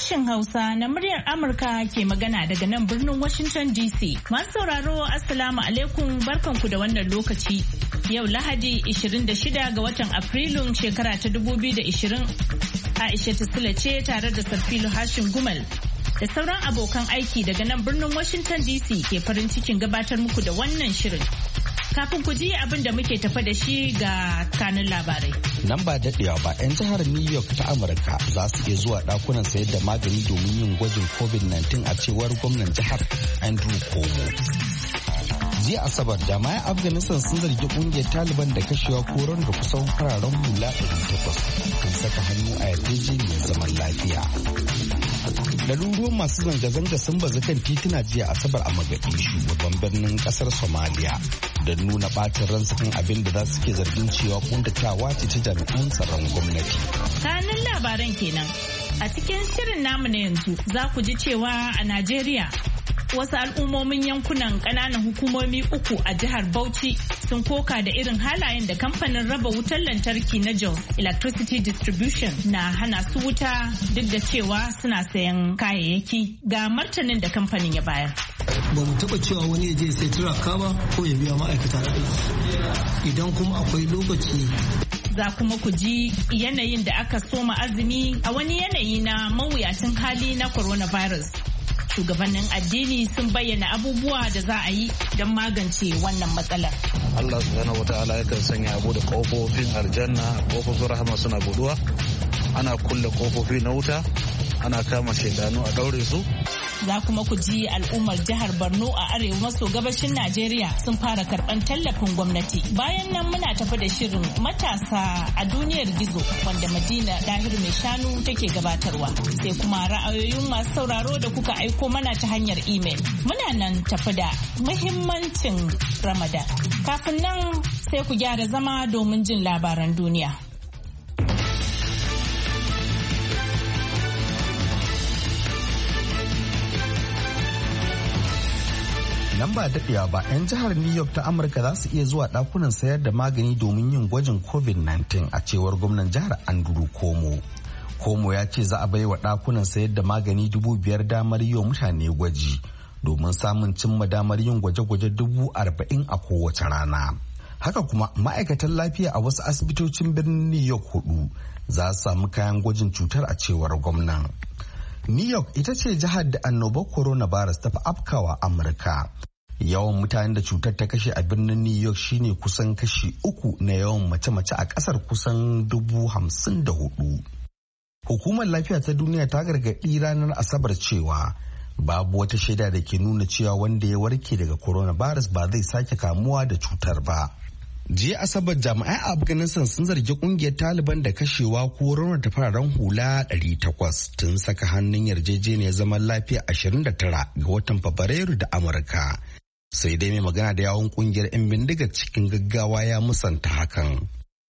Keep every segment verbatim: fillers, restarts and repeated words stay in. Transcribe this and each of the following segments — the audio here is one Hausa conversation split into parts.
Sashen Hausa na muryar Amurka ke magana daga nan birnin Washington D C. Masu sauraro Assalamu alaikum barkanku da wannan lokaci. Yau Lahadi ishirin da shida ga watan Afrilun shekara ta dubu biyu da ishirin. Aisha Sule ce tare da Sarfilu Hashim Gumal da sauran abokan aiki daga nan birnin Washington D C ke farin cikin gabatar muku da wannan shirin. Kafin ku ji abin da muke tafa da shi ga kanun labarai. Nan ba daɗewa ba 'yan jihar New York ta Amurka za su iya zuwa ɗakunan sayar da magani domin yin gwajin covid nineteen a cewar gwamnan jihar Andrew Cuomo. Jiya Asabar jami'an Afghanistan sun zargi ƙungiyar Taliban da kashewa koron da kusan fararen hula ɗari takwas kan saka hannu a yarjejeniyar zaman lafiya. Ɗaruruwan masu zanga-zanga sun bazu kan tituna jiya Asabar a Mogadishu babban birnin ƙasar Somalia don nuna ɓacin ransu kan abin da za su ke zargin cewa kuntatawa ce ta jami'an tsaron gwamnati. Kanin labaran kenan. A cikin shirin namu na yanzu za ku ji cewa a Najeriya wasu al'ummomin yankunan ƙananan hukumomi uku a jihar Bauchi sun koka da irin halayen da kamfanin raba wutar lantarki na Jos Electricity Distribution na hana su wuta duk da cewa suna sayan kayayyaki ga martanin da kamfanin ya bayar. Ba mu taɓa cewa wani ya je sai turaka ba ko ya biya ma'aikata da aiki. Idan kuma akwai lokaci za kuma ku ji yanayin da aka soma azumi a wani yanayi na mawuyacin hali na coronavirus. Shugabannin addini sun bayyana abubuwa da za a yi don magance wannan matsalar. Allah subhanahu wa ta'ala yakan sanya abu da kofofin aljanna, kofofin rahama suna buduwa, ana kulle kofofi na wuta, ana kama shaidanu a daure su. Za kuma ku ji al'ummar jihar Borno a arewa maso gabashin Najeriya sun fara karɓar tallafin gwamnati. Bayan nan muna tafi da shirin matasa a duniyar gizo wanda Madina Dahiru mai shanu take gabatarwa. Sai kuma ra'ayoyin masu sauraro da kuka aiko mana ta hanyar imel. Muna nan tafi da muhimmancin Ramadan. Kafin nan sai ku gyara zama domin jin labaran duniya. Nan ba daɗewa ba 'yan jihar New York ta Amurka za su iya zuwa ɗakunan sayar da magani domin yin gwajin covid nineteen a cewar gwamnan jihar Andrew Cuomo. Cuomo ya ce za a bai wa ɗakunan sayar da magani dubu biyar damar yi wa mutane gwaji domin samun cimma damar yin gwaje-gwaje dubu arba'in a kowace rana. Haka kuma ma'aikatan lafiya a wasu asibitocin birnin New York hudu za su samu kayan gwajin cutar a cewar gwamnan. New York ita ce jihar da annobar coronavirus ta fi afkawa Amurka. Yawan mutanen da cutar ta kashe a birnin New York shine kusan kashi uku na yawan mace-mace a kasar kusan dubu hamsin da hudu. Hukumar lafiya ta duniya ta gargaɗi ranar Asabar cewa babu wata shaida da ke nuna cewa wanda ya warke daga coronavirus ba zai sake kamuwa da cutar ba. Jiya Asabar jami'ai a Afghanistan sun zargi kungiyar Taliban da kashewa ko raunata fararen hula ɗari takwas tun saka hannun yarjejeniyar zaman lafiya ashirin da tara ga watan Fabrairu da Amurka. Sai dai mai magana da yawon kungiyar 'yan bindiga cikin gaggawa ya musanta hakan.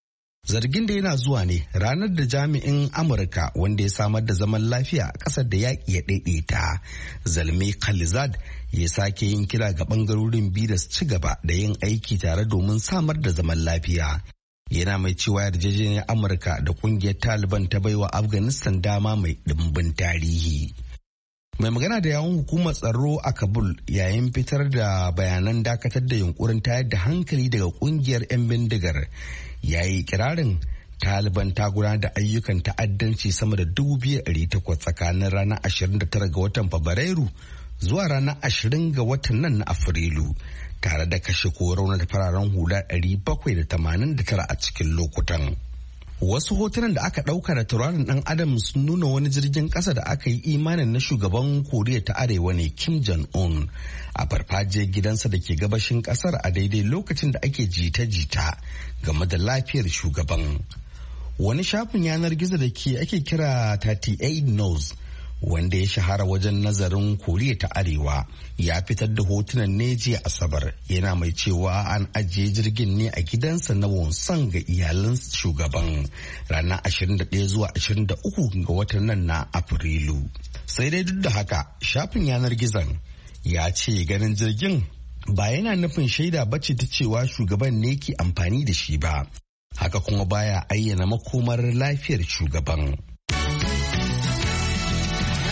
Zargin da yana zuwa ne ranar da jami'in Amurka wanda ya samar da zaman lafiya a ƙasar da yaƙi ya ɗaiɗaita, Zalmay Khalilzad ya sake yin kira ga ɓangarorin biyu da su ci gaba da yin aiki tare domin samar da zaman lafiya. Yana mai cewa yarjejeniyar Amurka da kungiyar Taliban ta baiwa Afghanistan dama mai ɗimbin tarihi. Mai magana da yawun hukumar tsaro a Kabul yayin fitar da bayanan dakatar da yunkurin tayar da hankali daga kungiyar 'yan bindigar ya yi kirarin Taliban ta gudanar da ayyukan ta'addanci sama da dubu biyu da ɗari takwas tsakanin ranar ashirin da tara ga watan Fabrairu zuwa ranar ashirin ga watan nan na Afrilu, tare da kashe ko raunata fararen hula ɗari bakwai da tamanin da tara a cikin lokutan. Wasu hotunan da aka ɗauka da tauraron ɗan adam sun nuna wani jirgin ƙasa da aka yi imanin na shugaban Koriya ta Arewa ne Kim Jong-un a farfajiyar gidansa da ke gabashin ƙasar a daidai lokacin da ake jita-jita game da lafiyar shugaban. Wani shafin yanar gizo da ke ake kira thirty-eight News wanda ya shahara wajen nazarin Koriya ta Arewa ya fitar da hotunan ne jiya Asabar, yana mai cewa an ajiye jirgin ne a gidansa na Wonsan ga iyalan shugaban ranar ashirin da ɗaya zuwa ashirin da uku ga watan nan na Afrilu. Sai dai duk da haka shafin yanar gizon ya ce ganin jirgin ba yana nufin shaida bace ta cewa shugaban ne ke amfani da shi ba, haka kuma baya ayyana makomar lafiyar shugaban.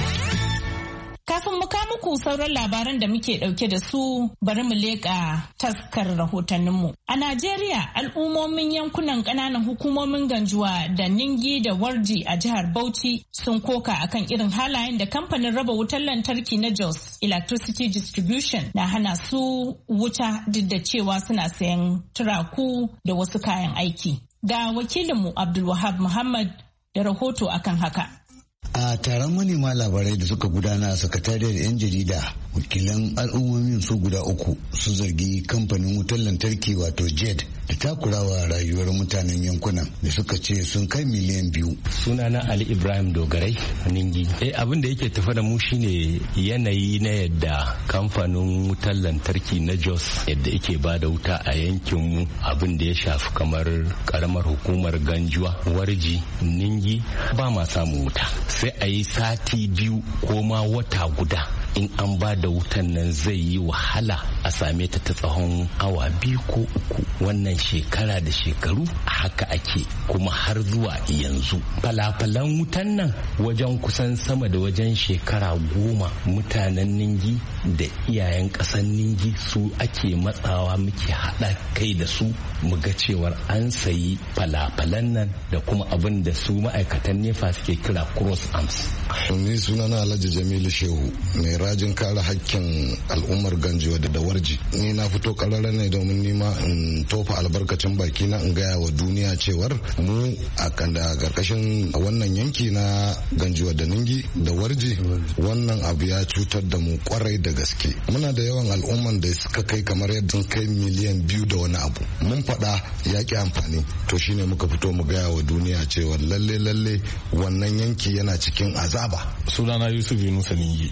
muku sauran labaran da muke dauke da su bari mu leƙa taskar rahotanninmu. A Najeriya al'ummomin yankunan ƙananan hukumomin Ganjuwa da Ningi da Warji a jihar Bauchi sun koka akan irin halayen da kamfanin raba wutar lantarki na Jos Electricity Distribution na hana su wuta duk da cewa suna sayan turaku da wasu kayan aiki. Ga wakilinmu Abdulwahab Muhammad da rahoto akan haka. A taron manema labarai da suka gudana a sakatariyar 'yan jarida, wakilan al'ummomin su guda uku su zargi kamfanin wutar lantarki wato jed da takurawa rayuwar mutanen yankunan da suka ce sun kai miliyan biyu. Sunana Ali Ibrahim Dogarai Ningi. Eh abin da yake tafa da mu shine yanayi na yadda kamfanin wutar lantarki na Jos yadda yake ba da wuta a yankin mu, abin da ya shafi kamar karamar hukumar Ganjuwa, Warji, Ningi ba ma samun wuta. Sai a yi sati biyu ko ma wata guda in an ba da wutan nan zai yi wahala a same ta ta tsawon awa biyu ko uku. Wannan shekara da shekaru haka ake kuma har zuwa yanzu. Falafalan wutan nan wajen kusan sama da wajen shekara goma mutanen Ningi da iyayen ƙasar Ningi su ake matsawa muke haɗa kai da su mu ga cewar an sayi falafalan nan da kuma abin da su ma'aikatan nefa suke kira cross arms. Ni sunana Alhaji Jamilu Shehu mai rajin kare hakkin al'ummar Ganjuwa da Dawarji. Ni na fito karara ne domin nima in tofa albarkacin baki na in gaya wa duniya cewar mu a kanda karkashin wannan yanki na Ganjuwa da Ningi da Warji wannan abu ya cutar da mu kwarai da gaske. Muna da yawan al'umman da suka kai kamar yadda kai miliyan biyu da wani abu. Mun faɗa ya ki amfani, to shine muka fito mu gaya wa duniya cewa lalle lalle wannan yanki yana cikin azaba. Sunana Yusuf Yunusa Ningi,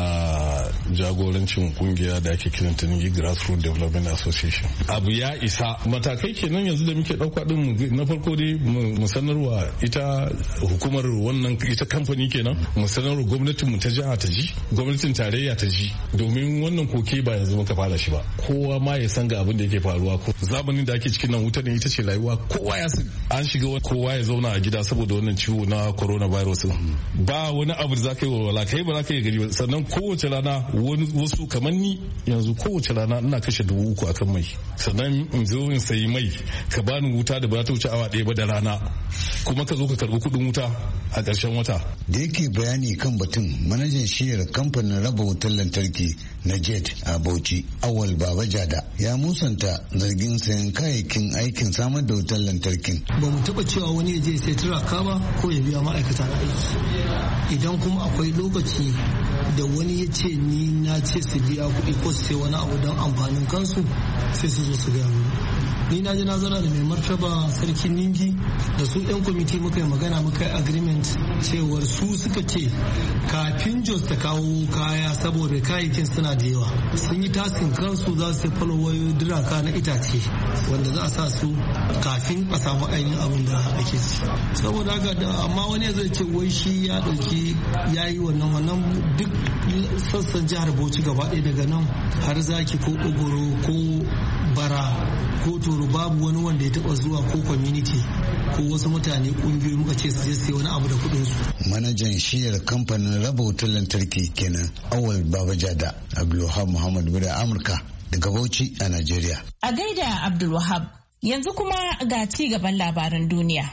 ina jagorancin kungiya da ake kiranta Ningi Grassroots Development Association. Abu ya isa matakai kenan yanzu da muke dauka din na farko dai mu sanarwa ita hukumar wannan ita kamfani kenan, mu sanarwa gwamnatin mu ta jiha ta ji, gwamnatin tarayya ta ji, domin wannan koke ba yanzu muka fara shi ba. Kowa ma ya san ga abin da yake faruwa. Zamanin da ake cikin nan wuta ne ita ce rayuwa, kowa ya san an shiga kowa ya zauna a gida saboda wannan ciwo na coronavirus. Ba wani abu da za ka yi walwala kai ba za ka yi gari ba. Sannan kowace rana wasu kamar ni yanzu kowace rana ina kashe dubu uku akan mai, sannan in zo in sayi mai ka bani wuta da ba ta wuce awa ɗaya ba da rana, kuma ka zo ka karɓi kuɗin wuta a ƙarshen wata. Da yake bayani kan batun, manajan shiyar kamfanin raba wutar lantarki na jet a Bauchi, Awal Baba Jada, ya musanta zargin sayan kayayyakin aikin samar da wutar lantarkin. Ba mu taɓa cewa wani ya je sai turaka ba ko ya biya ma'aikata na aiki. Idan kuma akwai lokaci da wani ya ce ni na ce su biya kuɗi ko su sai wani abu don amfanin kansu, sai su zo su gaya mu. Ni na ji na zauna da mai martaba sarkin Ningi da su yan kwamiti muka yi magana muka yi agreement cewar su suka ce kafin Jos ta kawo kaya saboda kayayyakin suna da yawa, sun yi taskin kansu za su falo wayo diraka na itace wanda za a sa su kafin a samu ainihin abin da ake ci. Saboda haka da amma wani zai ce wai shi ya dauki ya yi wannan wannan duk sassan jihar Bauchi gaba ɗaya daga nan har Zaki ko Ogoro ko Bara ko Toro babu wani wanda ya taba zuwa ko community ko wasu mutane kungiyoyi muka ce su je su wani abu da kuɗin su. Manajan shiyar kamfanin raba wutar lantarki kenan Awal Baba Jada. Abdulwahab Muhammad Bura, Amurka daga Bauchi a Najeriya. A gaida Abdulwahab, yanzu kuma ga ci gaban labaran duniya.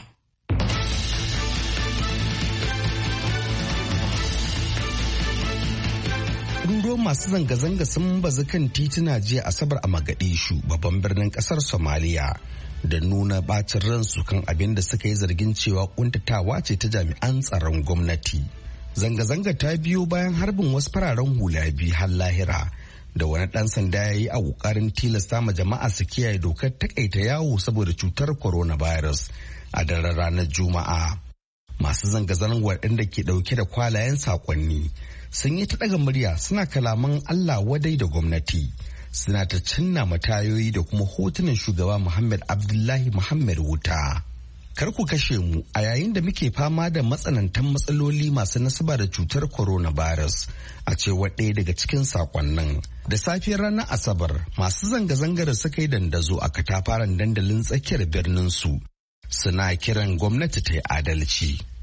Ɗaruruwan masu zanga-zanga sun bazu kan tituna jiya Asabar a Mogadishu, babban birnin ƙasar Somalia, da nuna bacin ransu kan abin da suka yi zargin cewa kuntatawa ce ta jami'an tsaron gwamnati. Zanga-zanga ta biyo bayan harbin wasu fararen hula biyu har lahira da wani ɗan sanda ya yi a ƙoƙarin tilasta ma jama'a su kiyaye dokar takaita yawo saboda cutar coronavirus a daren ranar Juma'a. Masu zanga-zangar waɗanda ke ɗauke da kwalayen saƙonni sun yi ta ɗaga murya suna kalaman Allah wadai da gwamnati, suna ta cinna matayoyi da kuma hotunan shugaba Muhammad Abdullahi Muhammad wuta. Kar ku kashe mu a yayin da muke fama da matsanantan matsaloli masu nasaba da cutar coronavirus, a cewar ɗaya daga cikin sakonnin. Da safiyar ranar Asabar, masu zanga-zangar suka yi dandazo a katafaren dandalin tsakiyar birnin su, suna kiran gwamnati ta yi adalci.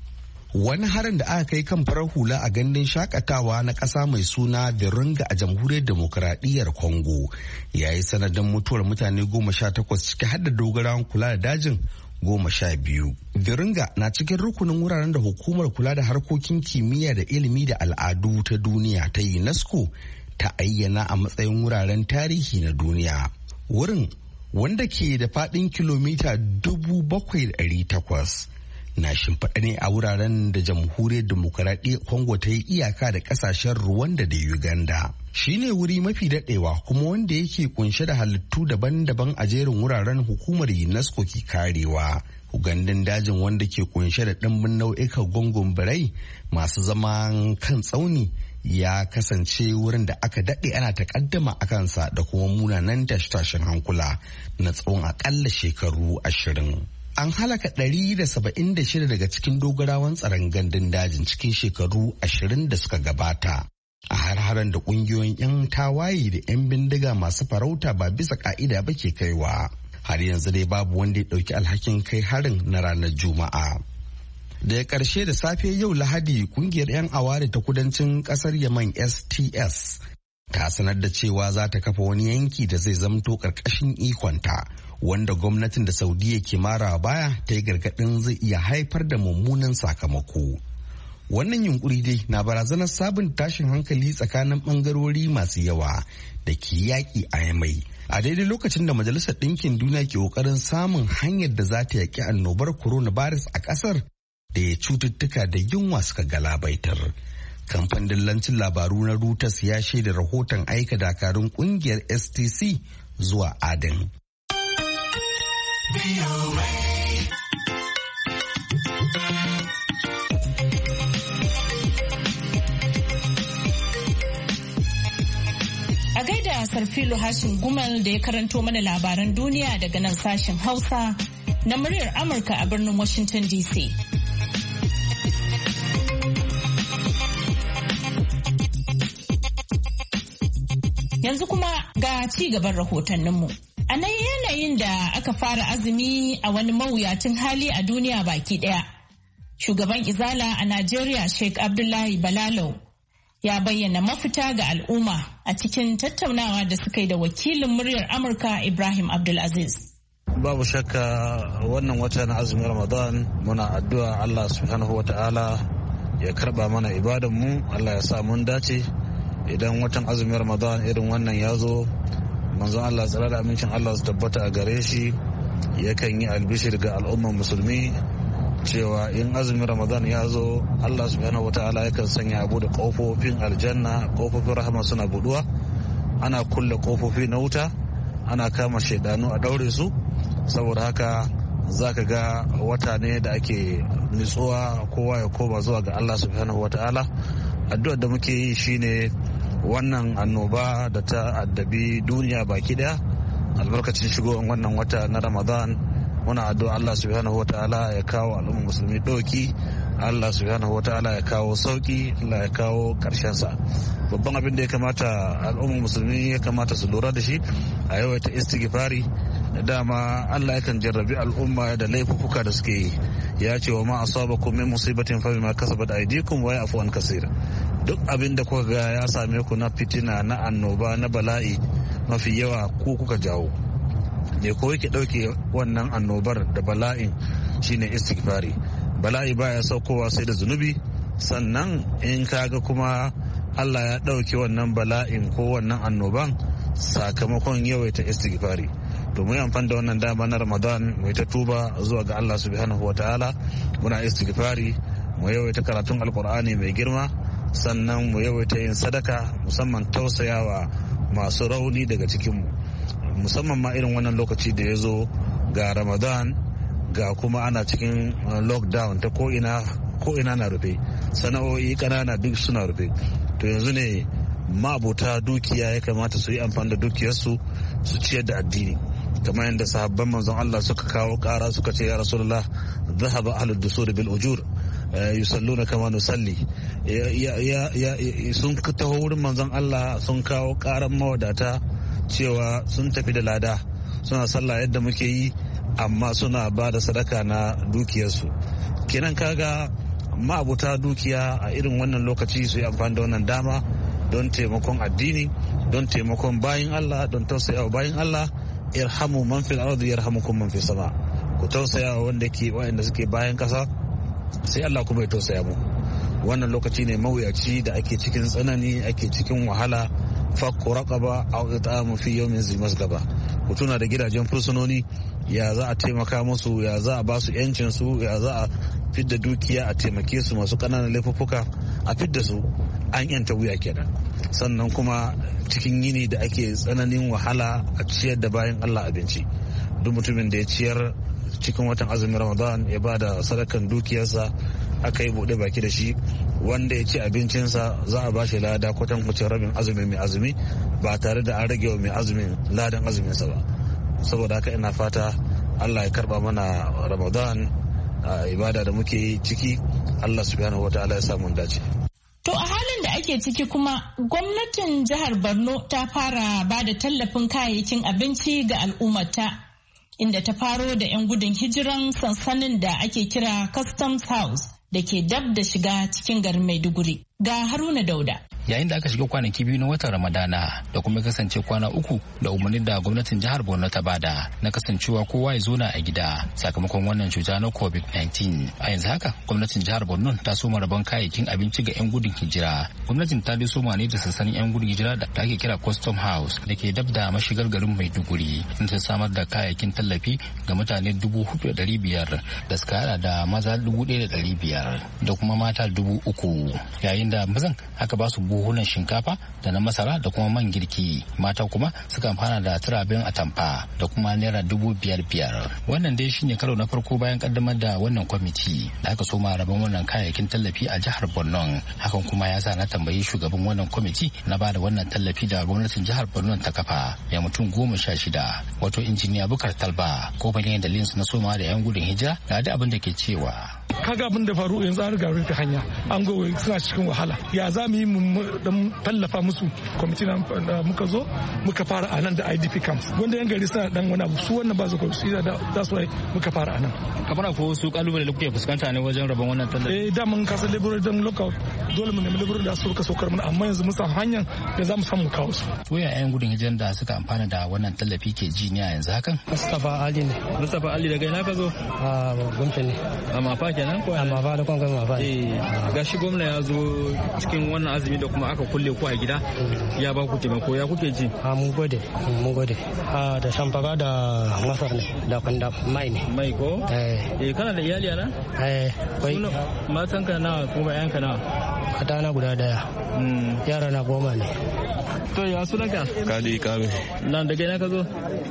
Wani harin da aka kai kan farar hula a gandun shakatawa na ƙasa mai suna Virunga a jamhuriyar demokuraɗiyyar Congo ya yi sanadin mutuwar mutane goma sha takwas ciki har da dogarawan kula da dajin goma sha biyu. Virunga na cikin rukunin wuraren da hukumar kula da harkokin kimiyya da ilimi da al'adu ta duniya ta UNESCO ta ayyana a matsayin wuraren tarihi na duniya. Wurin wanda ke da faɗin kilomita dubu bakwai da ɗari takwas na shimfiɗa ne a wuraren da jamhuriyar demokaradiyyar Congo ta yi iyaka da ƙasashen Rwanda da Uganda. Shi ne wuri mafi daɗewa kuma wanda yake kunshe da halittu daban-daban a jerin wuraren hukumar UNESCO ke karewa. Ugandun dajin wanda ke kunshe da ɗimbin nau'ikan gungun birai masu zaman kan tsauni ya kasance wurin da aka daɗe ana takaddama a kansa da kuma munanan tashe-tashen hankula na tsawon akalla shekaru ashirin. An halaka ɗari da saba'in da shida daga cikin dogarawan tsaron gandun dajin cikin shekaru ashirin da suka gabata. A har-haren da ƙungiyoyin 'yan tawaye da 'yan bindiga masu farauta ba bisa ka'ida ba ke kaiwa. Har yanzu dai babu wanda ya ɗauki alhakin kai harin na ranar Juma'a. Daga ƙarshe da safe yau Lahadi ƙungiyar 'yan aware ta kudancin ƙasar Yaman S T S ta sanar da cewa za ta kafa wani yanki da zai zamto ƙarƙashin ikonta. Wanda gwamnatin da Saudiya ke mara baya ta yi gargaɗin zai iya haifar da mummunan sakamako. Wannan yunkuri dai na barazanar sabon tashin hankali tsakanin ɓangarori masu yawa da ke yaƙi a Yamai. A daidai lokacin da Majalisar Ɗinkin Duniya ke ƙoƙarin samun hanyar da za ta yaƙi annobar coronavirus a ƙasar da ya cututtuka da yunwa suka galabaitar. Kamfanin dillancin labaru na Reuters ya shaida rahoton aika dakarun ƙungiyar S T C zuwa Aden. A gaida Sarfilo Hashim Gumal da ya karanto mana labaran duniya daga nan sashen Hausa na muryar Amurka a birnin Washington D C. Yanzu kuma ga ci gaban rahotanninmu. A nan yanayin da aka fara azumi a wani mawuyacin hali a duniya baki daya. Shugaban Izala a Najeriya Sheikh Abdullahi Balalau ya bayyana mafita ga al'umma a cikin tattaunawa da suka yi da wakilin muryar Amurka Ibrahim Abdulaziz. Babu shakka wannan wata na azumin Ramadan muna addu'a Allah subhanahu wa ta'ala ya karba mana ibadanmu, Allah ya sa mun dace. Idan watan azumin Ramadan irin wannan ya zo, manzon Allah tsara da amincin Allah su tabbata a gare shi yakan yi albishir ga al'ummar musulmi cewa in azumin Ramadan ya zo Allah subhanahu wataala yakan sanya abu da kofofin aljanna, kofofin rahama suna buduwa, ana kulle kofofi na wuta, ana kama shaidanu a daure su. Saboda haka zaka ga wata ne da ake nutsuwa, kowa ya koma zuwa ga Allah subhanahu wataala. Addu'ar da muke yi shine wannan annoba da ta addabi duniya baki daya, albarkacin shigowar wannan wata na Ramadan muna addu'a Allah subhanahu wataala ya kawo al'ummar musulmi doki, Allah subhanahu wataala ya kawo sauki, Allah ya kawo karshen sa. Babban abin da ya kamata al'ummar musulmi ya kamata su lura da shi a yawaita istighfari. Dama Allah yakan jarrabi al'umma da laifuka da suke yi. Ya ce wa ma asabakum min musibatin fa bima kasabat aydikum wa ya'fu an kaseer. Duk abin da kuka ga ya same ku na fitina, na annoba, na bala'i, mafi yawa ku kuka jawo. Ne ko yake dauke wannan annobar da bala'in shine istighfari. Bala'i baya saukowa sai da zunubi, sannan in kaga kuma Allah ya dauke wannan bala'in ko wannan annoban sakamakon yawaita istighfari. To mu yi amfani da wannan dama na Ramadan mu ta tuba zuwa ga Allah subhanahu wataala, muna istighfari, mu yawaita karatun alkur'ani mai girma, sannan mu yawaita yin sadaka, musamman tausayawa masu rauni daga cikinmu, musamman ma irin wannan lokaci da ya zo ga Ramadan ga kuma ana cikin lockdown ta ko'ina ko'ina na rufe, sana'o'i ƙanana duk suna rufe. To yanzu ne ma'abota dukiya ya kamata su yi amfani da dukiyarsu su ciyar da addini, kamar yadda sahabban manzon Allah suka kawo ƙara suka ce ya Rasulullah dhahaba ahlud dusur bil ujur yusalluna kama nusalli. Sun taho wurin manzon Allah sun kawo ƙaran mawadata cewa sun tafi da lada, suna sallah yadda muke yi amma suna ba da sadaka na dukiyarsu. Kenan kaga ma'abuta dukiya a irin wannan lokaci su yi amfani da wannan dama don taimakon addini, don taimakon bayin Allah, don tausayawa bayin Allah. Irhamu man fil ardi yarhamukum man fis sama. Ku tausayawa wanda ke wanda suke bayan kasa, sai Allah kuma ya tausaya mu. Wannan lokaci ne mawuyaci da ake cikin tsanani, ake cikin wahala. Fakku raqaba aw it'amu fi yawmin zi masgaba. Ku tuna da gidajen fursunoni, ya za a taimaka musu, ya za a ba su yancin su, ya za a fidda dukiya a taimake su masu ƙananan laifuffuka a fidda su, an yanta wuya kenan. Sannan kuma cikin yini da ake tsananin wahala a ciyar da bayan Allah abinci. Duk mutumin da ya ciyar cikin watan azumin Ramadan ya ba da sadakan dukiyarsa, aka yi buɗe baki da shi, wanda ya ci abincinsa za a ba shi lada kwatan kwacin rabin azumin mai azumi, ba tare da an rage wa mai azumin ladan azuminsa ba. Saboda haka ina fata Allah ya karba mana Ramadan ibada da muke ciki, Allah subhanahu wa ta'ala ya samu dace. To a halin da ake ciki kuma gwamnatin jihar Borno ta fara ba da tallafin kayayyakin abinci ga al'ummata, inda ta faro da 'yan gudun hijiran sansanin da ake kira Customs House da ke dab da shiga cikin garin Maiduguri. Ga Haruna Dauda. Yayin da aka shiga kwanaki biyu na watan Ramadana da kuma kasance kwana uku da umarnin da gwamnatin jihar Borno ta bada na kasancewa kowa ya zona a gida sakamakon wannan cuta na covid nineteen. A yanzu haka gwamnatin jihar Borno ta soma rabon kayayyakin abinci ga 'yan gudun hijira. Gwamnatin ta dai soma ne da sansanin 'yan gudun hijira da ake kira Custom House da ke dab da mashigar garin Maiduguri, inda ta samar da kayayyakin tallafi ga mutane dubu hudu da ɗari biyar da suka hada da maza dubu ɗaya da ɗari biyar da kuma mata dubu uku. Yayin da mazan aka ba su buhunan shinkafa da na masara da kuma man girki, mata kuma suka amfana da turabin atamfa da kuma naira dubu biyar biyar. Wannan dai shine karo na farko bayan kaddamar da wannan kwamiti da aka soma rabon wannan kayayyakin tallafi a jihar Borno. Hakan kuma ya sa na tambayi shugaban wannan kwamiti na ba da wannan tallafi da gwamnatin jihar Borno ta kafa ya mutum goma sha shida, wato injiniya Bukar Talba, ko bayan dalilin su na soma da 'yan gudun hijira ga da abin da ke cewa. Kaga abin da faru yanzu an riga rufe hanya, an gowe suna cikin wahala, ya za mu yi mu tallafa musu. Kwamiti na muka zo muka fara a nan da I D P camps, wanda yan gari suna dan wani abu, su wannan ba su su da su muka fara a nan. Kamar ko su kalubale da kuke fuskanta ne wajen rabon wannan tallafi? Eh da mun kasa laborer dan lockout, dole mu nemi laborer da su ka saukar mana, amma yanzu mun samu hanyar da za mu samu kawo su. Waya yan gudun hijiran da suka amfana da wannan tallafi ke ji ne yanzu hakan? Mustapha Ali ne. Mustapha Ali daga ina ka zo? A Gombe ne. A Mafa kenan ko? A Mafa da kuma Mafa. Eh gashi gwamna ya zo cikin wannan azumi da kuma aka kulle ku a gida, ya ba ku taimako, ya kuke ji? A mun gode, mun gode. A da shamfara da masar ne, da kwanda mai ne. Mai ko? Eh. Eh kana da iyali ana? Eh. Kai. Matan ka na kuma yan ka na? Mata na guda daya. Yara na goma ne. To ya sunanka? Kali Kame. Nan daga ina ka zo?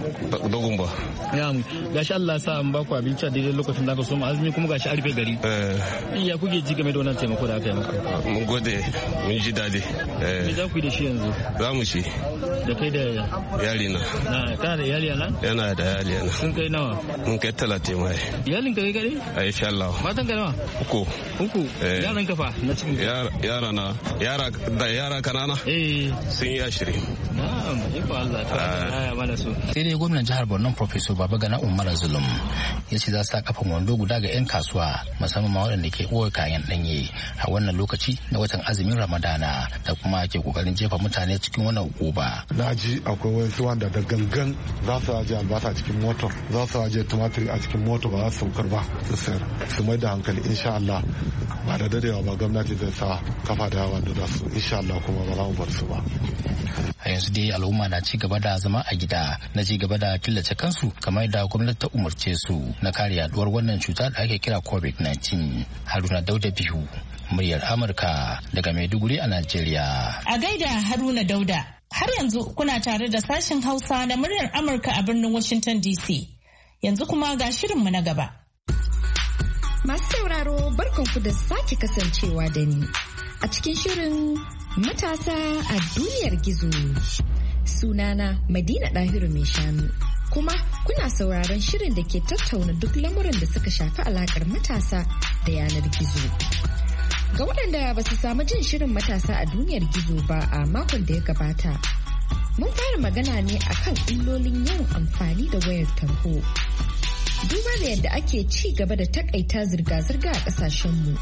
Dogon ba. Ya gashi Allah sa an ba ku abinci a daidai lokacin da aka so azumi kuma gashi arfe gari. Eh. Ya kuke ji game da wannan taimako da aka yi maka? Mun gode, mun ji dadi. Eh. Me za ku yi da shi yanzu? Za mu ci. Da kai da yali na. Na kana da iyali na? Yana da iyali na. Sun kai nawa? Mun kai talatin mai. Iyalin ka kai kare? Eh insha Allah. Matan ka nawa? Uku. Uku. Yaran ka fa na cikin. Yara na. Yara da yara kanana? Eh. Sun yi ashirin. Na'am, iko Allah ta mana su. Sai dai gwamnan jihar Borno Professor Babagana Umar Zulum ya ce za su sa kafan wando guda ga 'yan kasuwa, musamman ma waɗanda ke ɓoye kayan ɗanye a wannan lokaci na watan azumin Ramadana da kuma ke kokarin jefa mutane cikin wannan hukuma. Na ji akwai wasu wanda da gangan za su aje albasa cikin motar, za su aje tumatir a cikin motar, ba za su saukar ba su sayar. Su mai da hankali insha Allah, ba da dadewa ba gwamnati zai sa kafa da yawa da su insha Allah, kuma ba za mu bar su ba. A yanzu dai al'umma na ci gaba da zama a gida na ci gaba da killace kansu kamar da gwamnati ta umarce su na kare yaduwar wannan cuta da ake kira covid nineteen. Haruna Dauda Bihu, muryar Amurka daga Maiduguri a Najeriya. A gaida Haruna Dauda, har yanzu kuna tare da sashen Hausa na muryar Amurka a birnin Washington D C. Yanzu kuma ga shirinmu na gaba. Masu sauraro barkanku da sake kasancewa da ni a cikin shirin matasa a duniyar gizo. Sunana Madina Dahiru mai shanu. Kuma kuna sauraron shirin da ke tattauna duk lamuran da suka shafi alakar matasa da yanar gizo. Ga waɗanda ba su samu jin shirin matasa a duniyar gizo ba a makon da ya gabata, mun fara magana ne akan illolin yawan amfani da wayar tarho. Duba da yadda ake ci gaba da takaita zirga-zirga a ƙasashenmu,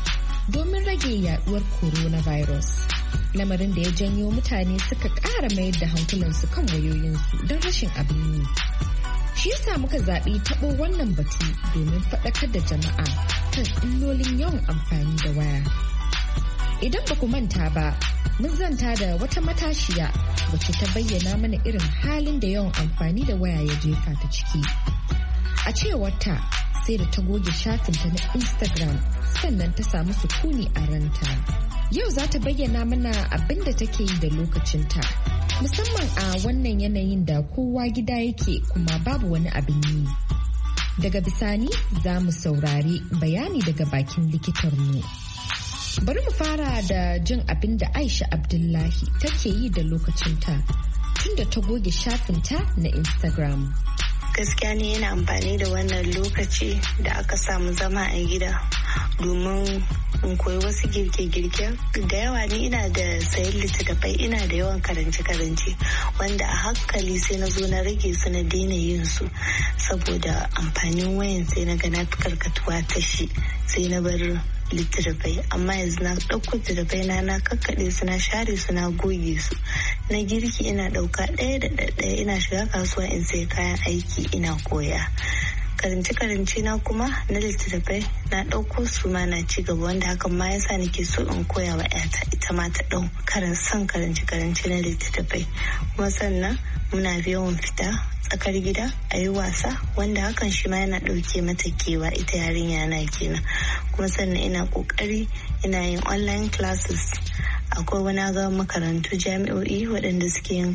domin rage yaduwar coronavirus. Lamarin da ya janyo mutane suka ƙara mayar da hankulansu kan wayoyinsu don rashin abin yi. Shi yasa muka zaɓi taɓo wannan batu domin faɗakar da jama'a kan illolin yawan amfani da waya. Idan ba ku manta ba, mun zanta da wata matashiya wacce ta bayyana mana irin halin da yawan amfani da waya ya jefa ta ciki. A cewarta, sai da ta goge shafinta na Instagram sannan ta samu sukuni a ranta. Yau za ta bayyana mana abin da take yi da lokacinta, musamman a wannan yanayin da kowa gida yake kuma babu wani abin yi. Daga bisani za mu saurari bayani daga bakin likitarmu. Bari mu fara da jin abin da Aisha Abdullahi take yi da lokacinta tunda ta goge shafinta na Instagram. Gaskiya ne yana amfani da wannan lokaci da aka samu zama a gida domin in koyi wasu girke-girke. Da yawa ni ina da sayan littattafai, ina da yawan karance-karance wanda a hankali sai na zo na rage su na daina yin su saboda amfanin wayan sai na ga na fi karkatuwa ta shi sai na bar littattafai. Amma yanzu na ɗauko littattafai na na kakkaɗe su na share su na goge su. Na girki ina ɗauka ɗaya da ɗaya ina shiga kasuwa in sai kayan aiki ina koya. Karance-karance na kuma na littattafai na ɗauko su ma na ci gaba wanda hakan ma yasa nake so in koya wa ƴata ita ma ta ɗau karan son karance-karance na littattafai. Kuma sannan muna yawan fita tsakar gida a yi wasa wanda hakan shi ma yana ɗauke mata kewa ita yarinya na kenan. Kuma sannan ina ƙoƙari ina yin online classes. Akwai wani ga makarantu jami'o'i waɗanda suke yin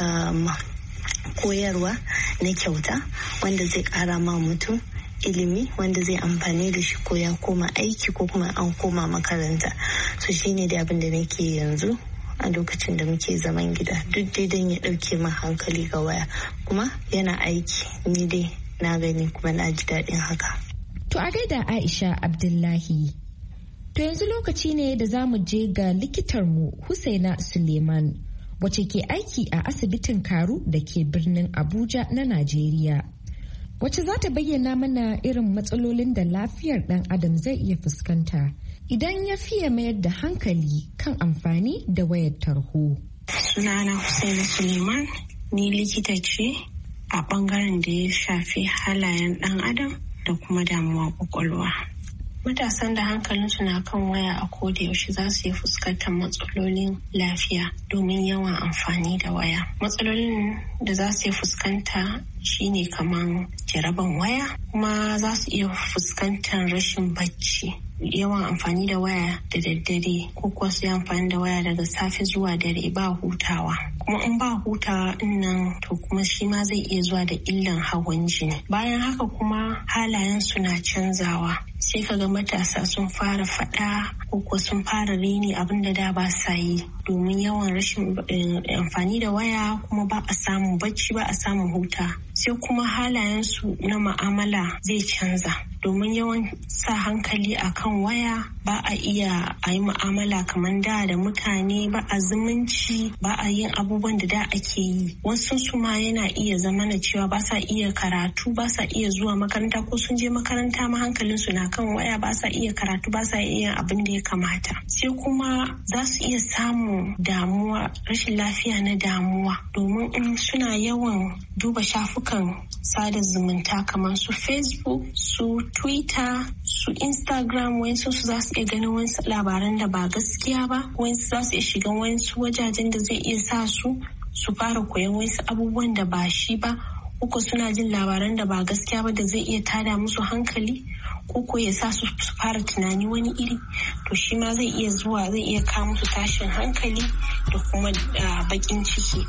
koyarwa na kyauta wanda zai ƙara ma mutum ilimi wanda zai amfani da shi ko ya koma aiki ko kuma an koma makaranta. So shine da abin da nake yanzu a lokacin da muke zaman gida duk dai don ya ɗauke min hankali ga waya kuma yana aiki ni dai na gani kuma na ji daɗin haka. To a gaida Aisha Abdullahi. To yanzu lokaci ne da za mu je ga likitarmu Husaina Suleiman wacce ke aiki a asibitin Karu da ke birnin Abuja na Najeriya. Wacce za ta bayyana mana irin matsalolin da lafiyar ɗan adam zai iya fuskanta idan ya fiye mayar da hankali kan amfani da wayar tarho. Sunana Husaina Suleiman, ni likita ce a ɓangaren da ya shafi halayen ɗan adam da kuma damuwa ƙwaƙwalwa. Matasan da hankalinsu na kan waya a koda yaushe za su iya fuskantar matsalolin lafiya domin yawan amfani da waya. Matsalolin da za su iya fuskanta shine kamar jaraban waya, kuma za su iya fuskantar rashin bacci, yawan amfani da waya da daddare, ko kuwa su yi amfani da waya daga safe zuwa dare ba hutawa. Kuma in ba hutawa nan to kuma shi ma zai iya zuwa da illan hawan jini. Bayan haka kuma halayen su na canzawa, sai kaga matasa sun fara faɗa ko kuwa sun fara reni abin da da ba sa yi domin yawan rashin amfani da waya, kuma ba a samun bacci ba a samun huta. Sai kuma halayen su na ma'amala zai canza domin yawan sa hankali akan waya, ba a iya a yi mu'amala kamar da da mutane, ba a zumunci, ba a yin abubuwan da da ake yi. Wasu su ma yana iya zama na cewa ba sa iya karatu, ba sa iya zuwa makaranta, ko sun je makaranta ma hankalin su na kan waya, ba sa iya karatu, ba sa iya abin da ya kamata. Sai kuma za su iya samun damuwa, rashin lafiya na damuwa, domin in suna yawan duba shafukan sada zumunta kamar su Facebook, su Twitter, su Instagram, wayansu su za su iya ganin wasu labaran da ba gaskiya ba, wayansu za su iya shiga wayansu wajajen da zai iya sa su su fara koyon wasu abubuwan da ba shi ba, uku suna jin labaran da ba gaskiya ba da zai iya tada musu hankali, ko ko ya sa su fara tunani wani iri. To shi ma zai iya zuwa zai iya kawo musu tashin hankali da kuma bakin ciki.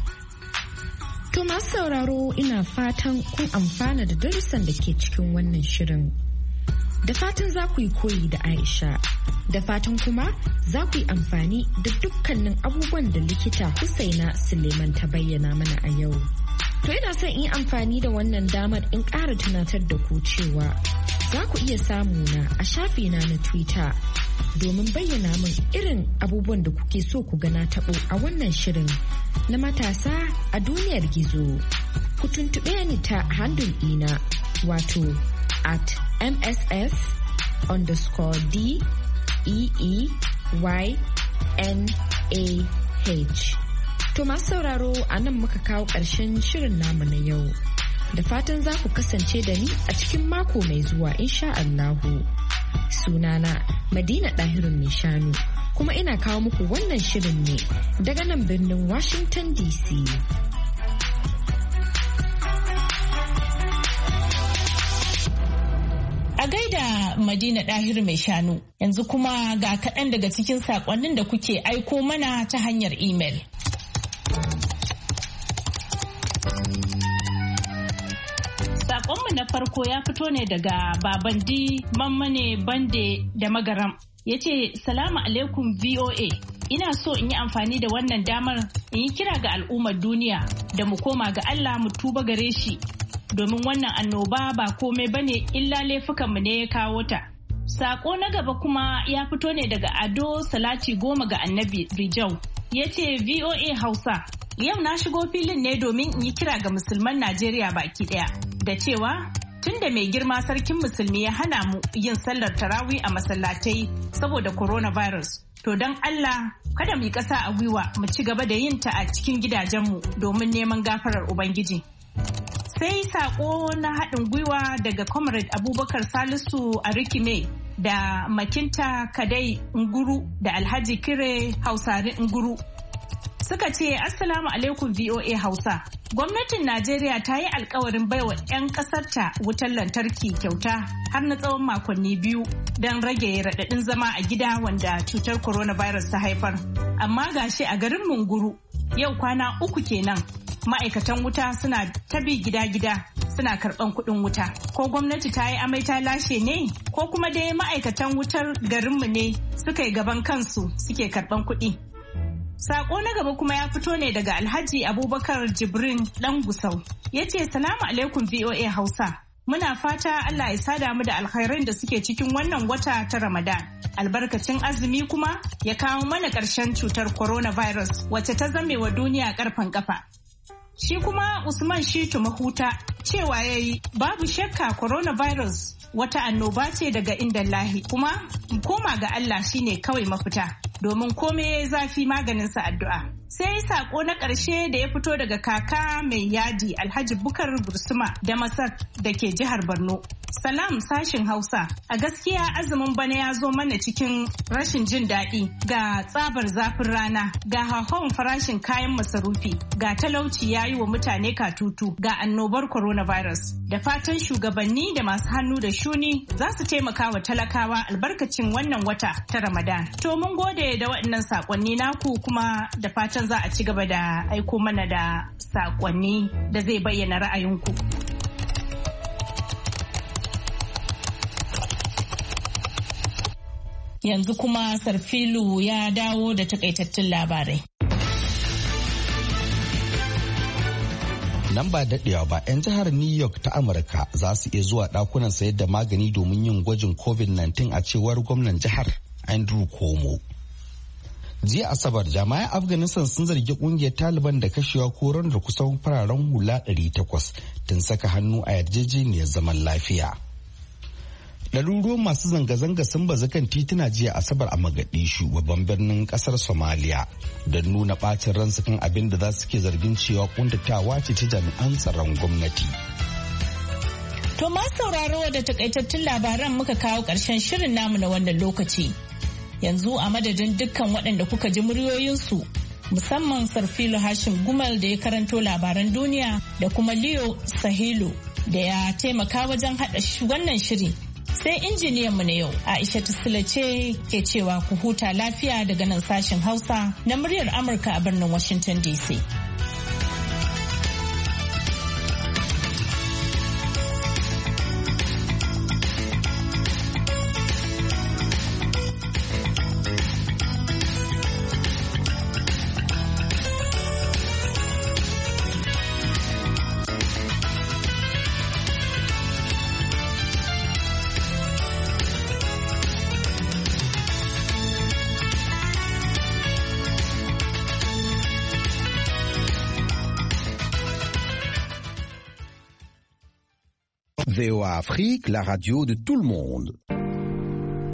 To masu sauraro, ina fatan kun amfana da darussan da ke cikin wannan shirin. Da fatan za ku yi koyi da Aisha, da fatan kuma za ku yi amfani da dukkanin abubuwan da likita Husaina Suleiman ta bayyana mana a yau. To ina son in yi amfani da wannan damar in ƙara tunatar da ku cewa za ku iya samuna a shafina na Twitter domin bayyana min irin abubuwan da kuke so ku gana taɓo a wannan shirin na matasa a duniyar gizo. Ku tuntuɓe ni ta handle ɗina wato at mss underscore d E E Y N A H. To masu sauraro a nan muka kawo ƙarshen shirin namu na yau. Da fatan za ku kasance da ni a cikin mako mai zuwa insha Allahu. Sunana Madina Dahiru mai shanu kuma ina kawo muku wannan shirin ne daga nan birnin Washington D C. A gaida Madina Dahiru mai shanu, yanzu kuma ga kaɗan daga cikin saƙonnin da kuke aiko mana ta hanyar imel. Saƙonmu na farko ya fito ne daga Babandi Mammane Bande da Magaram. Ya ce, Salamu alaikum V O A. Ina so in yi amfani da wannan damar in yi kira ga al'ummar duniya da mu koma ga Allah mu tuba gare shi. Domin wannan annoba ba komai bane illa laifukanmu ne ya kawo ta. Sako na gaba kuma ya fito ne daga Ado Salati Goma ga Annabi Rijau. Ya ce V O A Hausa, yau na shigo filin ne domin in yi kira ga musulman Najeriya baki ɗaya. Da cewa tun da mai girma sarkin musulmi ya hana mu yin sallar tarawih a masallatai saboda coronavirus. To don Allah kada mu yi ƙasa a gwiwa mu ci gaba da yin ta a cikin gidajenmu domin neman gafarar Ubangiji. Sai saƙo na haɗin gwiwa daga Comrade Abubakar Salisu a Rikime da Makinta Kadai Nguru da Alhaji Kire Hausari Nguru. Suka ce, Assalamu alaikum V O A Hausa. Gwamnatin Najeriya ta yi alkawarin baiwa 'yan ƙasarta wutar lantarki kyauta har na tsawon makonni biyu don rage raɗaɗin zama a gida wanda cutar coronavirus ta haifar. Amma gashi a garin Munguru, yau kwana uku kenan. Ma'aikatan wuta suna ta bi gida-gida suna karɓan kuɗin wuta. Ko gwamnati ta yi amai ta lashe ne? Ko kuma dai ma'aikatan wutar garinmu ne suka yi gaban kansu suke karɓan kuɗi? Sako na gaba kuma ya fito ne daga Alhaji Abubakar Jibrin ɗan Gusau. Ya ce, Salamu alaikum V O A Hausa. Muna fata Allah ya sada mu da alkhairan da suke cikin wannan wata ta Ramadan. Albarkacin azumi kuma ya kawo mana ƙarshen cutar coronavirus wacce ta zame wa duniya ƙarfen ƙafa. Shi kuma Usman Shitu Mahuta cewa ya yi babu shakka coronavirus wata annoba ce daga inda lahi kuma koma ga Allah shine kawai mafita domin komai ya zafi maganinsa addu'a. Sai sako na ƙarshe da ya fito daga kaka mai yadi Alhaji Bukar Bursuma da Masak da ke jihar Borno. Salam sashin Hausa, a gaskiya azumin bana ya zo mana cikin rashin jin daɗi ga tsabar zafin rana, ga hauhawan farashin kayan masarufi, ga talauci ya yi wa mutane katutu, ga annobar coronavirus. Da fatan shugabanni da masu hannu da shuni za su taimaka wa talakawa albarkacin wannan wata ta Ramadan. To mun gode da waɗannan saƙonni naku kuma da fatan za a ci gaba da aiko mana da saƙonni da zai bayyana ra'ayinku. Yanzu kuma Sarfilu ya dawo da takaitattun labarai. Nan ba daɗewa ba 'yan jihar New York ta Amurka za su iya zuwa ɗakunan sayar da magani domin yin gwajin covid nineteen a cewar gwamnan jihar Andrew Cuomo. Jiya Asabar jami'an Afghanistan sun zargi kungiyar Taliban da kashewa ko da kusan fararen hula ɗari takwas tun saka hannu a yarjejeniyar zaman lafiya. Ɗaruruwan masu zanga-zanga sun bazu kan tituna jiya Asabar a Mogadishu babban birnin ƙasar Somalia don nuna ɓacin ransu kan abin da za su ke zargin cewa kuntatawa ce ta jami'an tsaron gwamnati. To ma sauraro da takaitattun labaran muka kawo ƙarshen shirin namu na wannan lokaci. Yanzu a madadin dukkan waɗanda kuka ji muryoyinsu musamman Sarfilo Hashim Gumal da ya karanto labaran duniya da kuma Leo Sahilo da ya taimaka wajen haɗa wannan shiri. Sai injiniyanmu na yau Aisha Tusula ce ke cewa ku huta lafiya daga nan sashen Hausa na muryar Amurka a birnin Washington D C. V O A Afrique, la radio de tout le monde.